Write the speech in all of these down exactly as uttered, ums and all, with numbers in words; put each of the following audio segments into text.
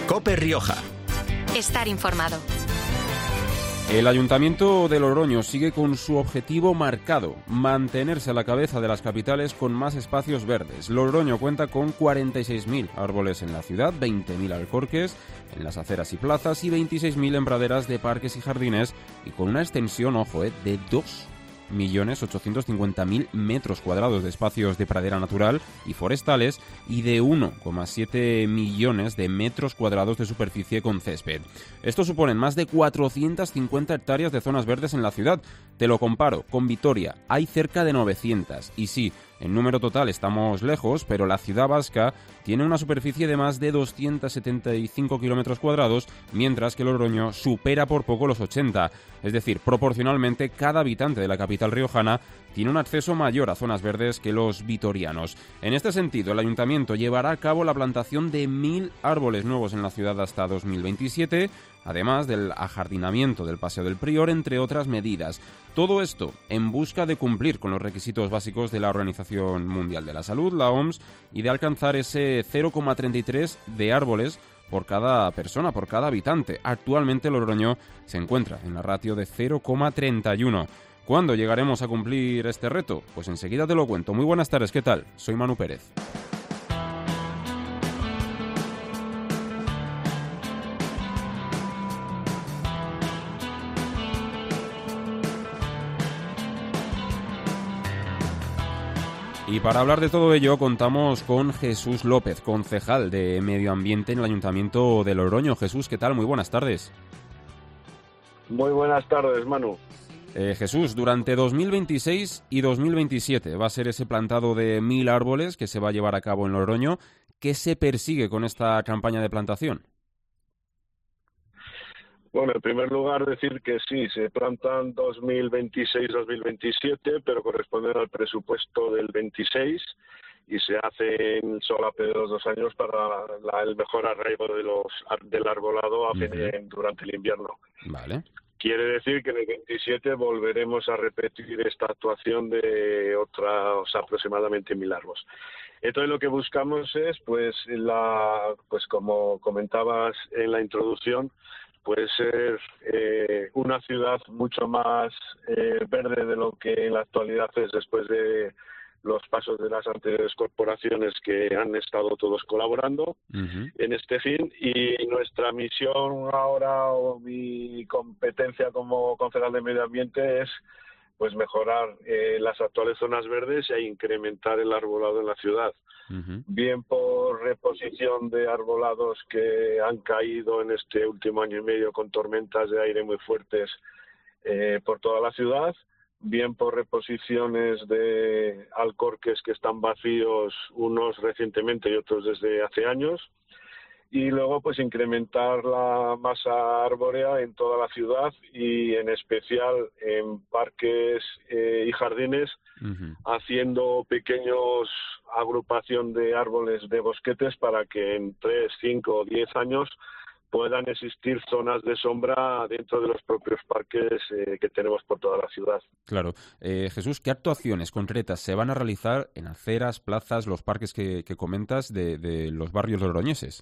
COPE Rioja. Estar informado. El Ayuntamiento de Logroño sigue con su objetivo marcado, mantenerse a la cabeza de las capitales con más espacios verdes. Logroño cuenta con cuarenta y seis mil árboles en la ciudad, veinte mil alcorques en las aceras y plazas y veintiséis mil en praderas de parques y jardines, y con una extensión, ojo, eh, de dos millones ochocientos cincuenta mil metros cuadrados de espacios de pradera natural y forestales y de uno coma siete millones de metros cuadrados de superficie con césped. Esto supone más de cuatrocientas cincuenta hectáreas de zonas verdes en la ciudad. Te lo comparo con Vitoria, hay cerca de novecientas. Y sí, en número total estamos lejos, pero la ciudad vasca tiene una superficie de más de doscientos setenta y cinco kilómetros cuadrados, mientras que Logroño supera por poco los ochenta. Es decir, proporcionalmente, cada habitante de la capital riojana tiene un acceso mayor a zonas verdes que los vitorianos. En este sentido, el Ayuntamiento llevará a cabo la plantación de mil árboles nuevos en la ciudad hasta dos mil veintisiete, además del ajardinamiento del Paseo del Prior, entre otras medidas. Todo esto en busca de cumplir con los requisitos básicos de la Organización Mundial de la Salud, la O M S, y de alcanzar ese cero coma treinta y tres de árboles por cada persona, por cada habitante. Actualmente Logroño se encuentra en la ratio de cero coma treinta y uno. ¿Cuándo llegaremos a cumplir este reto? Pues enseguida te lo cuento. Muy buenas tardes, ¿qué tal? Soy Manu Pérez. Y para hablar de todo ello contamos con Jesús López, concejal de Medio Ambiente en el Ayuntamiento de Logroño. Jesús, ¿qué tal? Muy buenas tardes. Muy buenas tardes, Manu. Eh, Jesús, durante dos mil veintiséis y dos mil veintisiete va a ser ese plantado de mil árboles que se va a llevar a cabo en Logroño. ¿Qué se persigue con esta campaña de plantación? Bueno, en primer lugar decir que sí, se plantan dos mil veintiséis dos mil veintisiete, pero corresponden al presupuesto del veintiséis y se hace en solape de los dos años para la, el mejor arraigo de los, del arbolado a, uh-huh. durante el invierno. Vale. Quiere decir que en el veintisiete volveremos a repetir esta actuación de otras aproximadamente mil árboles. Entonces lo que buscamos es, pues, la, pues como comentabas en la introducción, puede ser eh, una ciudad mucho más eh, verde de lo que en la actualidad es, después de los pasos de las anteriores corporaciones que han estado todos colaborando uh-huh. en este fin. Y nuestra misión ahora, o mi competencia como concejal de Medio Ambiente, es pues mejorar eh, las actuales zonas verdes e incrementar el arbolado en la ciudad. Uh-huh. Bien por reposición de arbolados que han caído en este último año y medio con tormentas de aire muy fuertes eh, por toda la ciudad, bien por reposiciones de alcorques que están vacíos, unos recientemente y otros desde hace años, y luego pues incrementar la masa arbórea en toda la ciudad y en especial en parques eh, y jardines, uh-huh. haciendo pequeños agrupación de árboles de bosquetes para que en tres, cinco o diez años puedan existir zonas de sombra dentro de los propios parques eh, que tenemos por toda la ciudad. Claro. Eh, Jesús, ¿qué actuaciones concretas se van a realizar en aceras, plazas, los parques que, que comentas de, de los barrios logroñeses?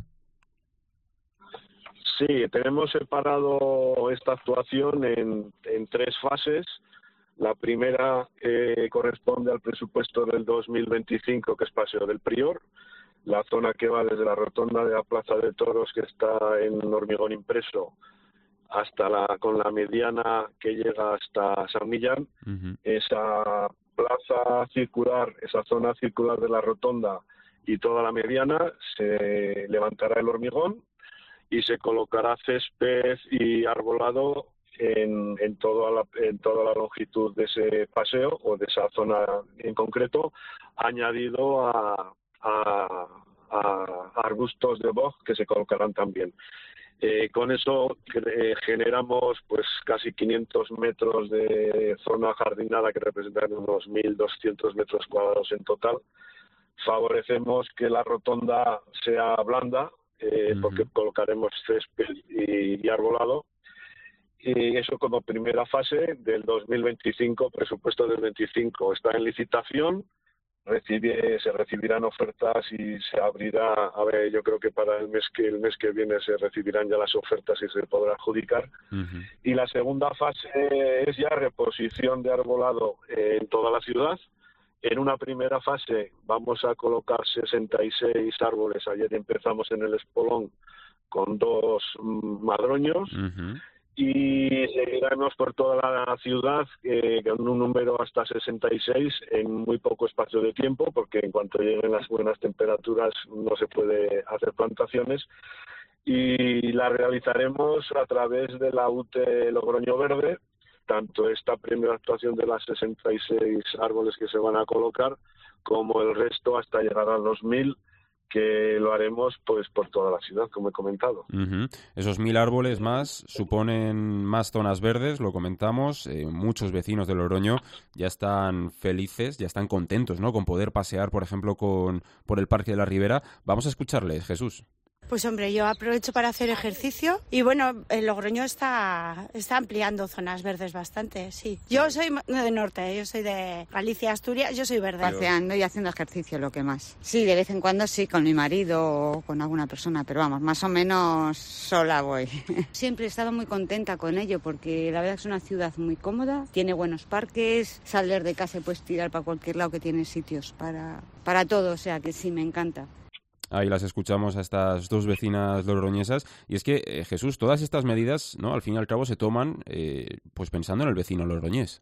Sí, tenemos separado esta actuación en, en tres fases. La primera eh, corresponde al presupuesto del dos mil veinticinco, que es Paseo del Prior, la zona que va desde la rotonda de la Plaza de Toros, que está en hormigón impreso, hasta la con la mediana que llega hasta San Millán. Uh-huh. Esa plaza circular, esa zona circular de la rotonda y toda la mediana, se levantará el hormigón y se colocará césped y arbolado en, en, toda la, en toda la longitud de ese paseo o de esa zona en concreto, añadido a, a, a arbustos de boj que se colocarán también. Eh, con eso eh, generamos pues casi quinientos metros de zona jardinada, que representan unos mil doscientos metros cuadrados en total. Favorecemos que la rotonda sea blanda, Eh, uh-huh. porque colocaremos césped y, y arbolado, y eso como primera fase del dos mil veinticinco, presupuesto del veinticinco está en licitación recibe, se recibirán ofertas y se abrirá, a ver, yo creo que para el mes que el mes que viene se recibirán ya las ofertas y se podrá adjudicar. Uh-huh. Y la segunda fase es ya reposición de arbolado en toda la ciudad. En una primera fase vamos a colocar sesenta y seis árboles. Ayer empezamos en el Espolón con dos madroños. Uh-huh. Y seguiremos por toda la ciudad eh, con un número hasta sesenta y seis en muy poco espacio de tiempo, porque en cuanto lleguen las buenas temperaturas no se puede hacer plantaciones. Y la realizaremos a través de la U T E Logroño Verde, tanto esta primera actuación de las sesenta y seis árboles que se van a colocar, como el resto hasta llegar a los mil, que lo haremos pues por toda la ciudad, como he comentado. Uh-huh. Esos mil árboles más suponen más zonas verdes, lo comentamos. Eh, muchos vecinos de Logroño ya están felices, ya están contentos, ¿no?, con poder pasear, por ejemplo, con por el Parque de la Ribera. Vamos a escucharles, Jesús. Pues hombre, yo aprovecho para hacer ejercicio y bueno, el Logroño está, está ampliando zonas verdes bastante, sí. Yo soy de norte, yo soy de Galicia, Asturias, yo soy verde. Paseando y haciendo ejercicio, lo que más. Sí, de vez en cuando sí, con mi marido o con alguna persona, pero vamos, más o menos sola voy. Siempre he estado muy contenta con ello porque la verdad es una ciudad muy cómoda, tiene buenos parques, salir de casa y puedes tirar para cualquier lado, que tiene sitios para, para todo, o sea que sí, me encanta. Ahí las escuchamos a estas dos vecinas logroñesas. Y es que, eh, Jesús, todas estas medidas, ¿no?, al fin y al cabo se toman eh, pues pensando en el vecino logroñés.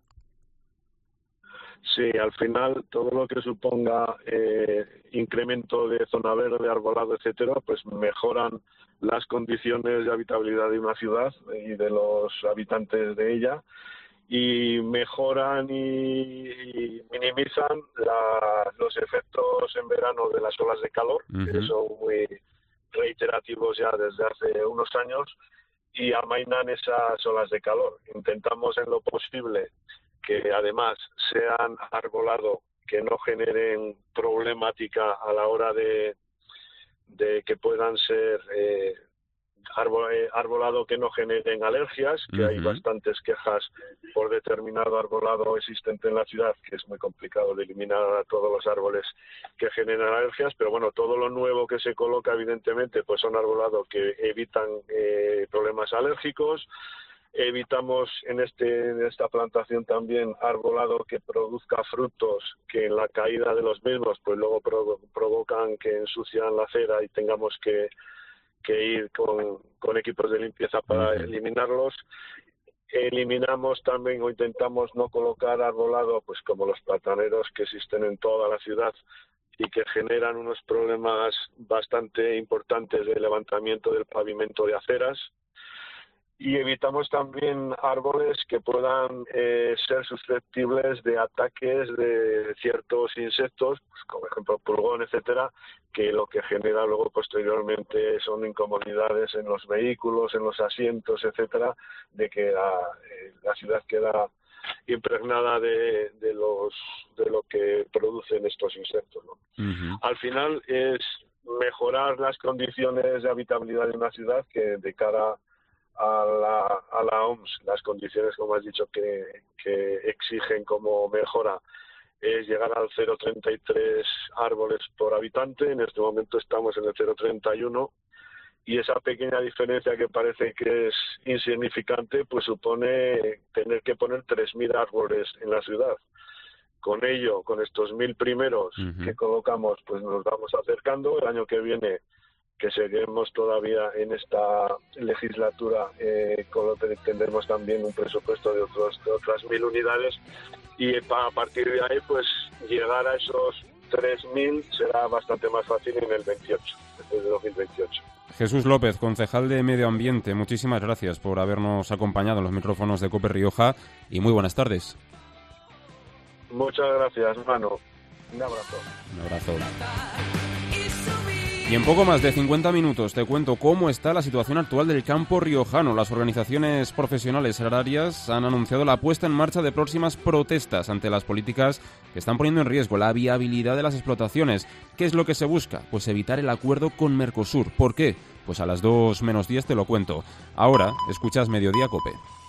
Sí, al final todo lo que suponga eh, incremento de zona verde, arbolado, etcétera, pues mejoran las condiciones de habitabilidad de una ciudad y de los habitantes de ella, y mejoran y, y minimizan la, los efectos en verano de las olas de calor, uh-huh. que son muy reiterativos ya desde hace unos años, y amainan esas olas de calor. Intentamos en lo posible que además sean arbolado, que no generen problemática a la hora de, de que puedan ser eh, Arbol, eh, arbolado que no generen alergias, que uh-huh. hay bastantes quejas por determinado arbolado existente en la ciudad, que es muy complicado de eliminar a todos los árboles que generan alergias, pero bueno, todo lo nuevo que se coloca evidentemente pues son arbolados que evitan eh, problemas alérgicos. Evitamos en, este, en esta plantación también arbolado que produzca frutos que en la caída de los mismos pues luego provo- provocan que ensucian la acera y tengamos que que ir con, con equipos de limpieza para uh-huh. eliminarlos. Eliminamos también o intentamos no colocar arbolado pues como los plataneros que existen en toda la ciudad y que generan unos problemas bastante importantes de levantamiento del pavimento de aceras. Y evitamos también árboles que puedan eh, ser susceptibles de ataques de ciertos insectos, pues, como por ejemplo pulgón, etcétera, que lo que genera luego posteriormente son incomodidades en los vehículos, en los asientos, etcétera, de que la, eh, la ciudad queda impregnada de, de los de lo que producen estos insectos, ¿no? Uh-huh. Al final es mejorar las condiciones de habitabilidad de una ciudad que de cara a la, a la O M S, las condiciones, como has dicho, que, que exigen como mejora, es llegar al cero coma treinta y tres árboles por habitante. En este momento estamos en el cero coma treinta y uno, y esa pequeña diferencia que parece que es insignificante, pues supone tener que poner tres mil árboles en la ciudad. Con ello, con estos mil primeros uh-huh. que colocamos, pues nos vamos acercando. El año que viene, que seguiremos todavía en esta legislatura, eh, tendremos también un presupuesto de, otros, de otras mil unidades, y a partir de ahí pues llegar a esos tres mil será bastante más fácil en el veintiocho, desde dos mil veintiocho. Jesús López, concejal de Medio Ambiente, muchísimas gracias por habernos acompañado en los micrófonos de COPE Rioja y muy buenas tardes. Muchas gracias, Manu. Un abrazo. Un abrazo. Y en poco más de cincuenta minutos te cuento cómo está la situación actual del campo riojano. Las organizaciones profesionales agrarias han anunciado la puesta en marcha de próximas protestas ante las políticas que están poniendo en riesgo la viabilidad de las explotaciones. ¿Qué es lo que se busca? Pues evitar el acuerdo con Mercosur. ¿Por qué? Pues a las dos menos diez te lo cuento. Ahora escuchas Mediodía COPE.